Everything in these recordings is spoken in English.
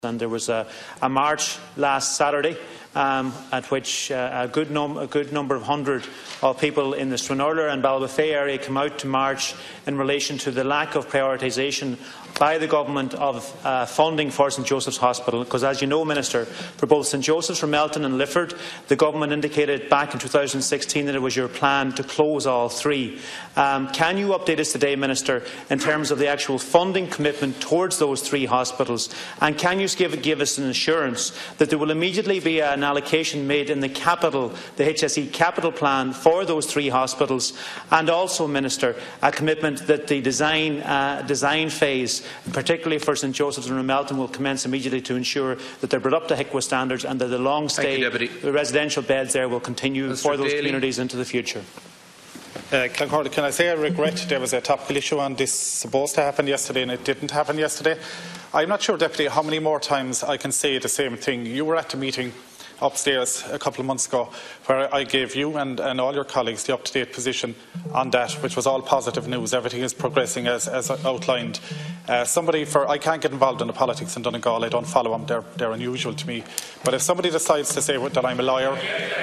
And there was a march last Saturday at which a good number of hundred of people in the Stranraer and Ballybofey area came out to march in relation to the lack of prioritisation by the government of funding for St Joseph's Hospital, because, as you know, Minister, for both St Joseph's, Ramelton and Lifford, the government indicated back in 2016 that it was your plan to close all three. Can you update us today, Minister, in terms of the actual funding commitment towards those three hospitals, and can you give us an assurance that there will immediately be an allocation made in the capital, the HSE capital plan for those three hospitals, and also, Minister, a commitment that the design phase, particularly for St Joseph's and Ramelton, will commence immediately to ensure that they're brought up to HICWA standards and that the long stay residential beds there will continue for those communities into the future. Can I say I regret there was a topical issue on this supposed to happen yesterday and it didn't happen yesterday. I'm not sure, Deputy, how many more times I can say the same thing. You were at the meeting upstairs a couple of months ago where I gave you and all your colleagues the up-to-date position on that, which was all positive news. Everything is progressing as outlined. I can't get involved in the politics in Donegal. I don't follow them. They're unusual to me. But if somebody decides to say that I'm a liar,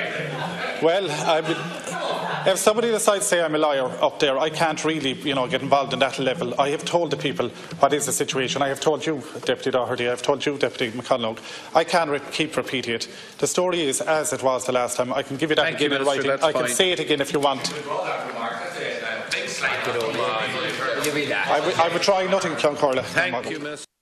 well, if somebody decides to say I'm a liar up there, I can't really, get involved in that level. I have told the people what is the situation. I have told you, Deputy Doherty, I have told you, Deputy McConnell. I can't keep repeating it. The story is as it was the last time. I can give you that again in writing. I can say it again if you want. I would try nothing, Ceann Comhairle. Thank you, Mr.